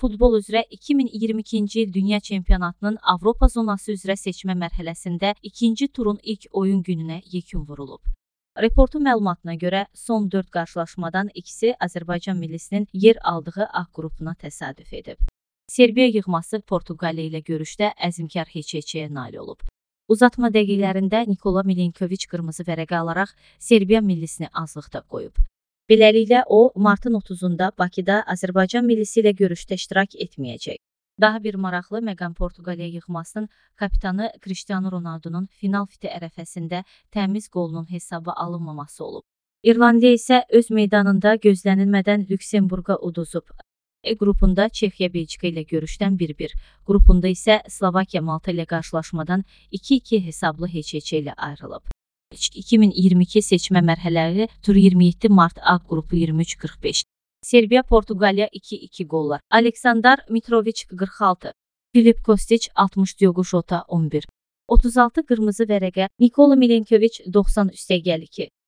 Futbol üzrə 2022-ci il Dünya Çempionatının Avropa zonası üzrə seçmə mərhələsində ikinci turun ilk oyun gününə yekun vurulub. Reportun məlumatına görə son 4 qarşılaşmadan ikisi Azərbaycan millisinin yer aldığı A qrupuna təsadüf edib. Serbiya yığması Portuqaliya ilə görüşdə əzmkar heç-heçəyə nail olub. Uzatma dəqiqələrində Nikola Milenkoviç qırmızı vərəqə alaraq Serbiya millisini azlıqda qoyub. Beləliklə, o, martın 30-da Bakıda Azərbaycan millisi ilə görüşdə iştirak etməyəcək. Daha bir maraqlı məqam Portuqaliya yığmasının kapitanı Cristiano Ronaldonun final fiti ərəfəsində təmiz qolunun hesaba alınmaması olub. İrlandiya isə öz meydanında gözlənilmədən Lüksemburqa uduzub. E qrupunda Çexiya Belçika ilə görüşdən 1-1, qrupunda isə Slovakiya Malta ilə qarşılaşmadan 2-2 hesablı heç-heçə ilə ayrılıb. 2022 seçmə mərhələləri tur 27 mart A qrupu 23-45. Serbiya Portuqaliya 2-2 qollar. Aleksandar Mitroviç 46, Filip Kostić 60, Diogo Jota 11. 36 qırmızı vərəqə, Nikola Milenkoviç 90 +2.